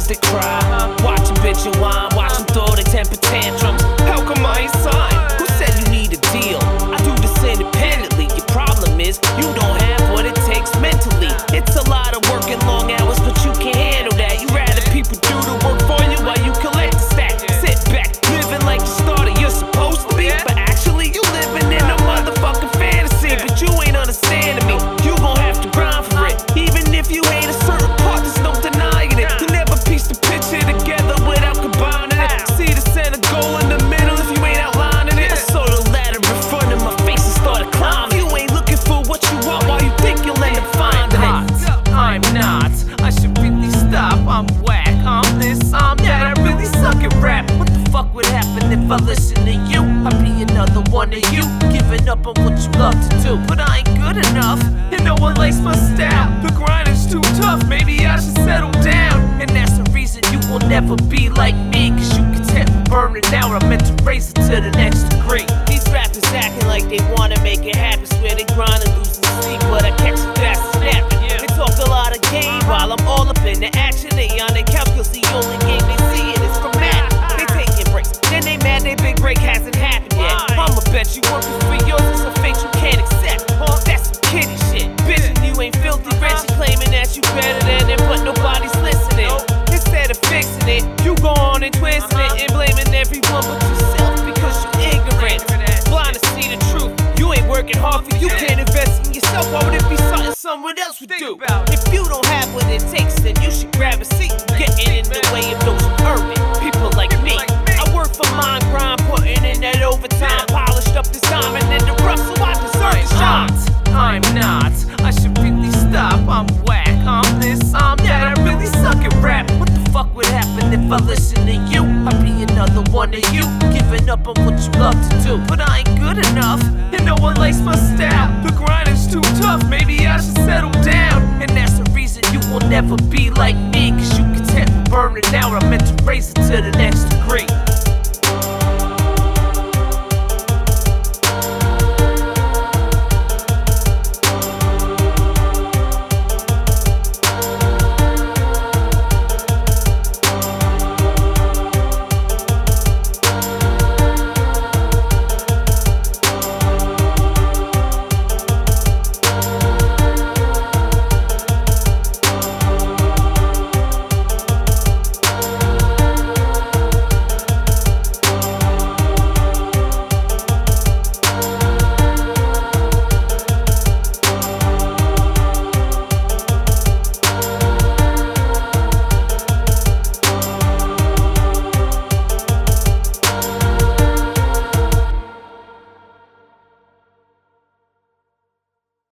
they cry. Watch them bitch and whine, watch them throw their temper tantrums. How come I ain't signed? Who said you need a deal? I do this independently. Your problem is you don't have what it takes mentally. It's a lot of work and long hours, but you can't handle that. You rather people do the work for you while you collect the stack. Sit back, living like the starter you're supposed to be, but actually you living in a motherfucking fantasy. But you ain't understanding me. You gon' have to grind for it, even if you hate a certain part. There's no denying it. You never piece the picture together without combining it. See the center goal in the middle if you ain't outlining it. I saw the ladder in front of my face and started climbing. You ain't looking for what you want while you think you'll end up finding it. I'm not. I should really stop. I'm whack. I'm this. I'm that. I really suck at rap. What the fuck would happen if I listen to you? I'd be another one of you, giving up on what you love to do. But I ain't good enough, and no one likes my style. The grind is too tough. Maybe I should settle down. And that's the reason you will never be like me, cause you content with burning out. I meant to raise it to the next degree. These rappers acting like they wanna make it happen. Swear they grind and lose the sleep, but I catch it fast and snapping. They talk a lot of game while I'm all up in the action. They on their couch cause the only game they see it is dramatic. They taking breaks, then they mad their big break hasn't happened yet. I'ma bet you working for yours is a fate you can't accept. That's some kiddie shit. Bitchin' you ain't filthy rich and claiming that you better than them, but nobody's listening. Instead of fixing it, you go on and twisting it and blaming everyone but yourself because you're ignorant. Blind to see the truth. You ain't working hard for you can't invest in yourself. Why would it be something someone else would do? If you don't have what it takes, then you should grab a seat. Getting in the way of those who earn it. People like me. I work for mine, grind, putting in that overtime. Polished up this diamond in the rough, so I deserve to shine. I'm not. I should really stop. I'm whack. I'm this. I'm that. I really suck at rap. What the fuck would happen if I listen to you? I'd be another one of you, giving up on what you love to do. But I ain't good enough, and no one likes my style. The grind is too tough. Maybe I should settle down. And that's the reason you will never be like me, cause you content with burning out. I meant to raise it to the next degree.